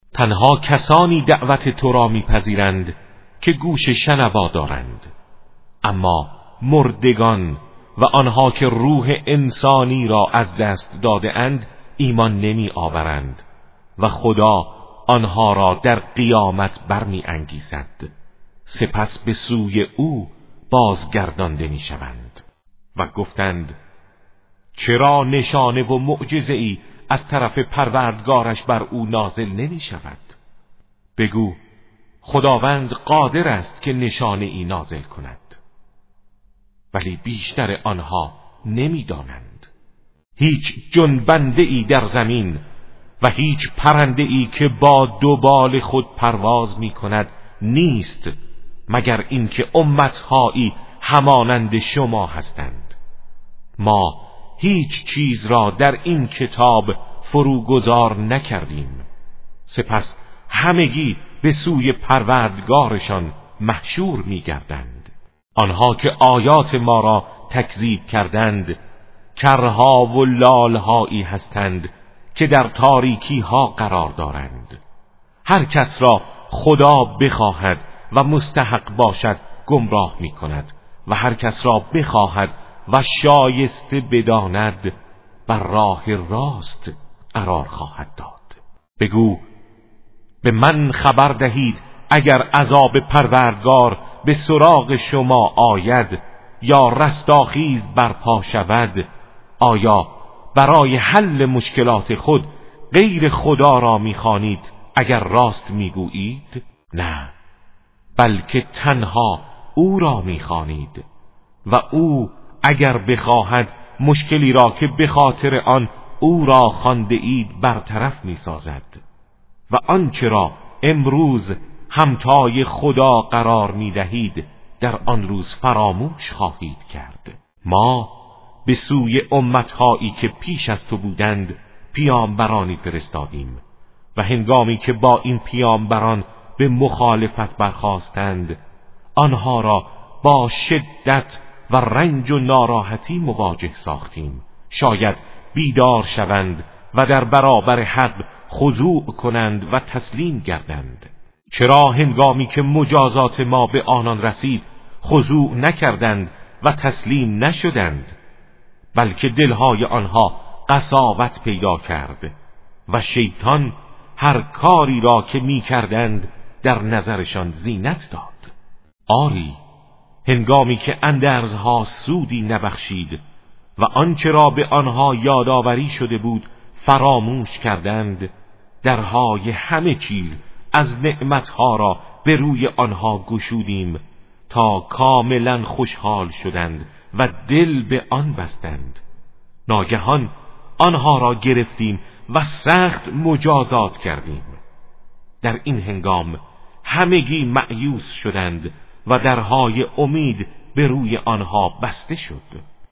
تنها کسانی دعوت تو را میپذیرند که گوش شنوا دارند، اما مردگان و آنها که روح انسانی را از دست داده اند ایمان نمی آورند و خدا آنها را در قیامت برمی انگیزد، سپس به سوی او بازگردانده می شوند. و گفتند چرا نشانه و معجزه ای از طرف پروردگارش بر او نازل نمی شود؟ بگو خداوند قادر است که نشانه ای نازل کند، ولی بیشتر آنها نمی دانند. هیچ جنبنده ای در زمین و هیچ پرنده ای که با دو بال خود پرواز می کند نیست مگر اینکه امتهایی همانند شما هستند. ما هیچ چیز را در این کتاب فروگذار نکردیم، سپس همگی به سوی پروردگارشان محشور می گردند. آنها که آیات ما را تکذیب کردند کرها و لالهایی هستند که در تاریکی ها قرار دارند. هر کس را خدا بخواهد و مستحق باشد گمراه می کند و هر کس را بخواهد و شایسته بداند بر راه راست قرار خواهد داد. بگو به من خبر دهید اگر عذاب پروردگار به سراغ شما آید یا رستاخیز برپا شود، آیا برای حل مشکلات خود غیر خدا را می‌خوانید اگر راست میگویید؟ نه، بلکه تنها او را می‌خوانید و او اگر بخواهد مشکلی را که به خاطر آن او را خوانده اید برطرف می‌سازد و آنچه را امروز همتای خدا قرار می‌دهید در آن روز فراموش خواهید کرد. ما به سوی امتهایی که پیش از تو بودند پیامبرانی فرستادیم و هنگامی که با این پیامبران به مخالفت برخاستند آنها را با شدت و رنج و ناراحتی مواجه ساختیم، شاید بیدار شوند و در برابر حق خضوع کنند و تسلیم گردند. چرا هنگامی که مجازات ما به آنان رسید خضوع نکردند و تسلیم نشدند؟ بلکه دلهای آنها قساوت پیدا کرد و شیطان هر کاری را که می کردند در نظرشان زینت داد. آری، هنگامی که اندرزها سودی نبخشید و آنچه را به آنها یادآوری شده بود فراموش کردند، درهای همه چیز از نعمتها را به روی آنها گشودیم تا کاملا خوشحال شدند و دل به آن بستند. ناگهان آنها را گرفتیم و سخت مجازات کردیم. در این هنگام همگی مأیوس شدند و درهای امید به روی آنها بسته شد.